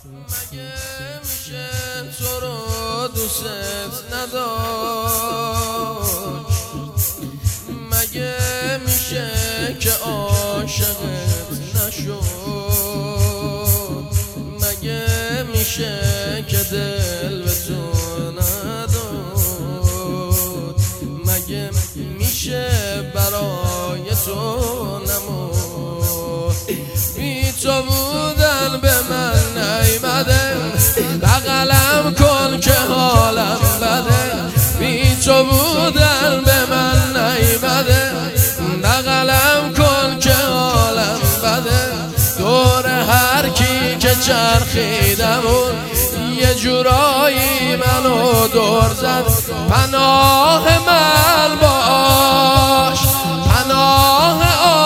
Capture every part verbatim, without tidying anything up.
مگه میشه تو رو دوست نداشت؟ مگه میشه که عاشقت نشد؟ مگه میشه که دل به تو نداد؟ مگه میشه برای تو نمود؟ بی تو بودن به من نیمده، بغلم کن که حالم بده. بی تو بودن به من نیمده، بغلم کن که حالم بده. دور هر کی که چرخیدمون یه جورایی منو دور زد. پناه من باش، پناه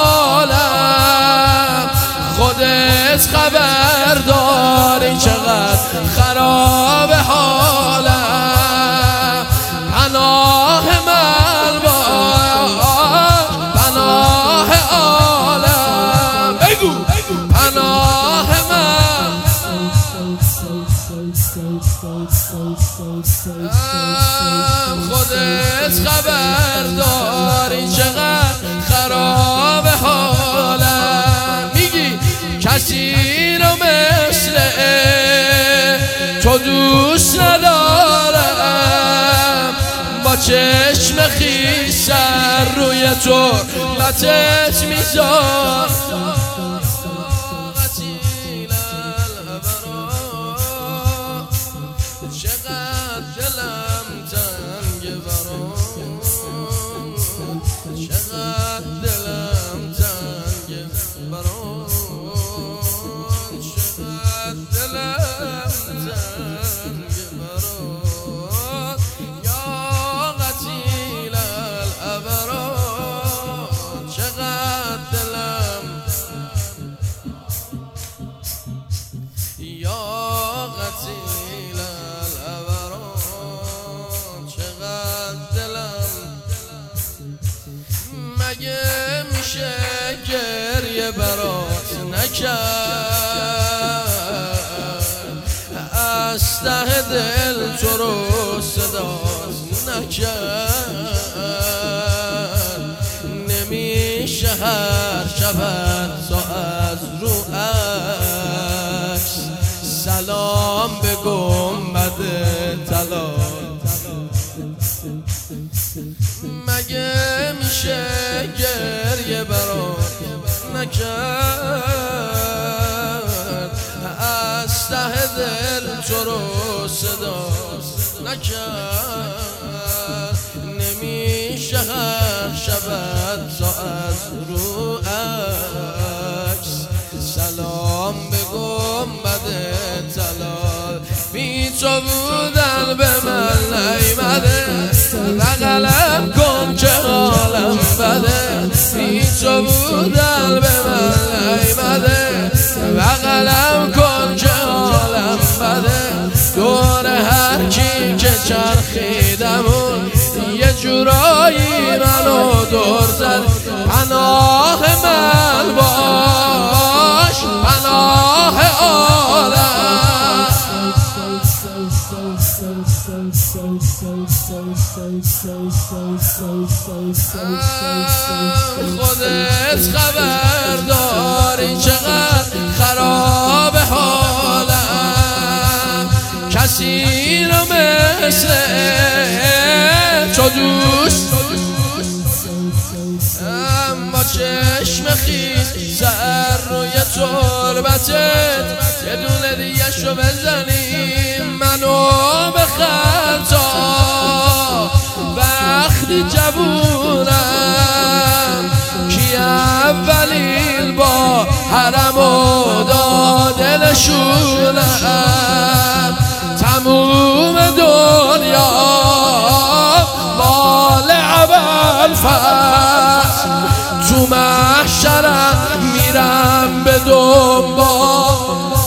عالم، خودت خبر داری چقدر خراب حالم. پناه من باش، پناه عالم، بگو پناه من. خودت خبر داری چقدر خراب حالم. میگی کسی رو مثل تو دوست ندارم، با چشم خیس سر روی تو لطت میذارم. چقدر دلم تنگه برام، چقدر دلم تنگه برام، چقدر دلم تنگه برام. یا قتیل الابرار، چقدر دلم، یا قتیل مگه میشه گریه برات نکرد؟ از ته دل تو رو صدات نکرد؟ نمیشه هر شب تا از رو عکس سلام به گنبد طلا. مگه میشه گریه برات نکرد؟ از ته دل تو رو صدا نکرد؟ نمیشه هر شب تا از رو عکس سلام به گنبد طلا. بی تو بودن به من نیمده، بغلم کن که حالم بده. بی تو بودن به من نیمده، بغلم کن که حالم بده. دور هر کی که چرخیدمون یه جورایی منو دور زد. پناه من باش، پناه عالم. خودت خبر داری چقدر خراب حالم. کسی رو مثل تو دوست با چشم خیس سر روی تربتت یه دونه دیگه شو بزنیم. منو به خطا وقتی جوونم کی اولین با حرم و دادلشونم. تموم دنیا مال ابوالفضل، تو محشرم میرم به دنبال